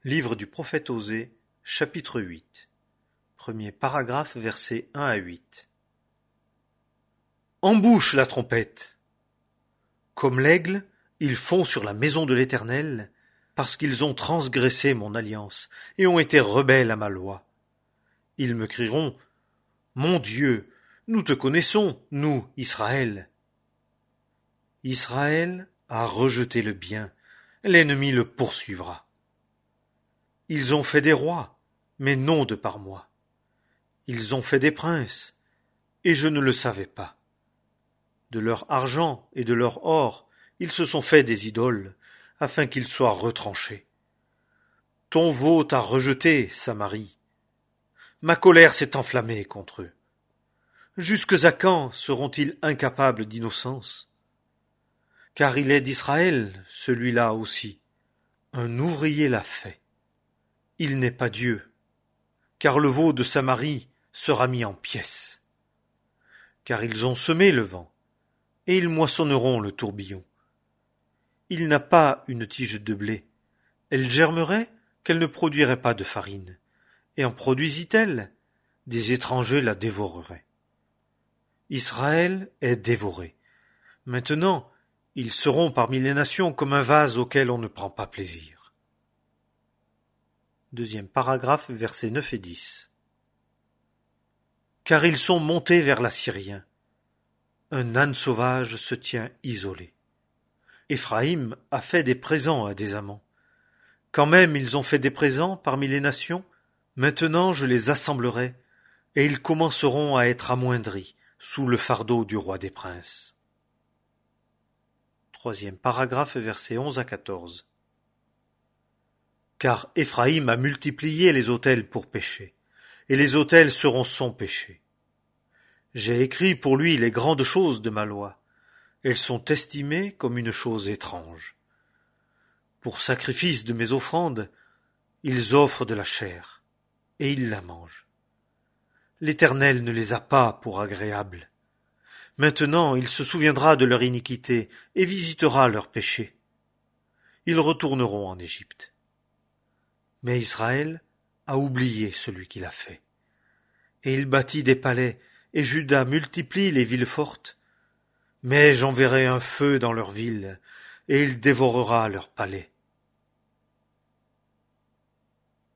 Livre du prophète Osée, chapitre 8. Premier paragraphe, versets 1 à 8. Embouche la trompette! Comme l'aigle, ils font sur la maison de l'Éternel, parce qu'ils ont transgressé mon alliance et ont été rebelles à ma loi. Ils me crieront: Mon Dieu, nous te connaissons, nous, Israël. Israël a rejeté le bien, l'ennemi le poursuivra. Ils ont fait des rois, mais non de par moi. Ils ont fait des princes, et je ne le savais pas. De leur argent et de leur or, ils se sont fait des idoles, afin qu'ils soient retranchés. Ton veau t'a rejeté, Samarie. Ma colère s'est enflammée contre eux. Jusque à quand seront-ils incapables d'innocence? Car il est d'Israël, celui-là aussi. Un ouvrier l'a fait. Il n'est pas Dieu, car le veau de Samarie sera mis en pièces. Car ils ont semé le vent, et ils moissonneront le tourbillon. Il n'a pas une tige de blé. Elle germerait qu'elle ne produirait pas de farine. Et en produisit-elle? Des étrangers la dévoreraient. Israël est dévoré. Maintenant, ils seront parmi les nations comme un vase auquel on ne prend pas plaisir. Deuxième paragraphe, versets 9 et 10. Car ils sont montés vers l'Assyrien. Un âne sauvage se tient isolé. Éphraïm a fait des présents à des amants. Quand même ils ont fait des présents parmi les nations, maintenant je les assemblerai, et ils commenceront à être amoindris sous le fardeau du roi des princes. Troisième paragraphe, versets 11 à 14. Car Éphraïm a multiplié les autels pour pécher, et les autels seront son péché. J'ai écrit pour lui les grandes choses de ma loi. Elles sont estimées comme une chose étrange. Pour sacrifice de mes offrandes, ils offrent de la chair, et ils la mangent. L'Éternel ne les a pas pour agréables. Maintenant il se souviendra de leur iniquité et visitera leurs péchés. Ils retourneront en Égypte. Mais Israël a oublié celui qui l'a fait. Et il bâtit des palais, et Juda multiplie les villes fortes. Mais j'enverrai un feu dans leurs villes, et il dévorera leurs palais.